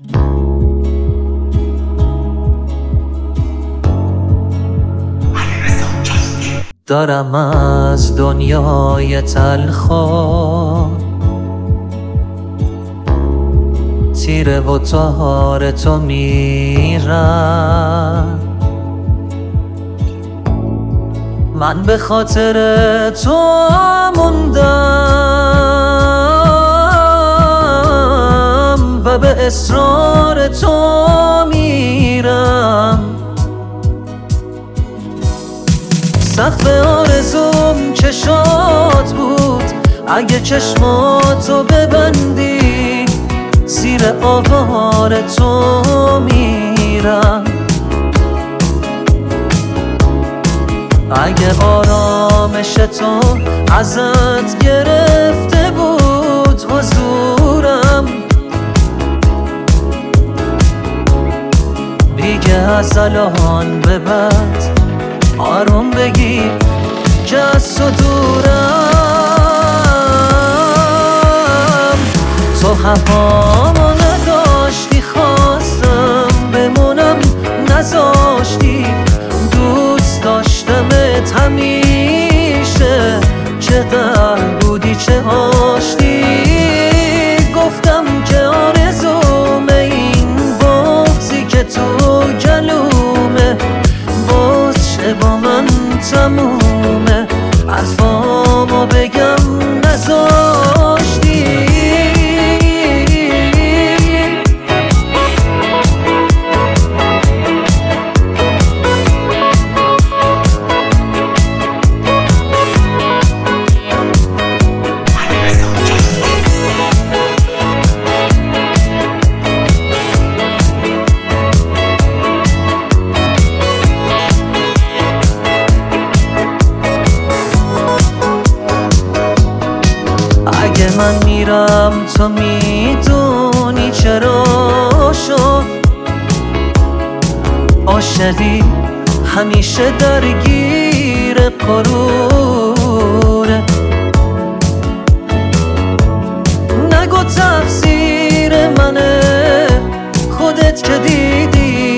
دارم از دنیای تلخا تیره و تار تو میرم. من به خاطر تو موندم و به اصرار تو میرم. سقف آرزوم چشات بود، اگه چشماتو ببندی زیر آوار تو میرم. اگه آرامش تو ازت گرفته بود حضورم، دیگه از الان به بعد آروم بگیر که از تو دورم. تو هوامو نداشتی، خواستم بمونم نذاشتی. دوست داشتمت همیشه، چقدر بودی چه آشتی. گفتم که آرزومه این بغضی که تو جلومه باز شه با من تمومه. حرفامو بگم نذاشتی. اگه من میرم تو میدونی چرا شد. عاشقی همیشه درگیر غروره. نگو تقصیر منه، خودت که دیدی.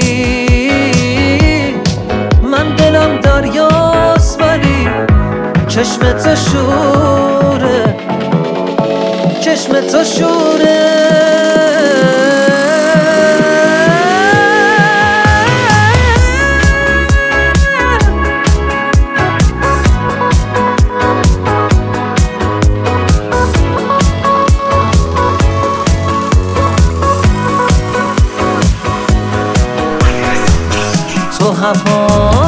من دلم دریاست ولی چشمت شوره، چشم تو شوره. تو هوا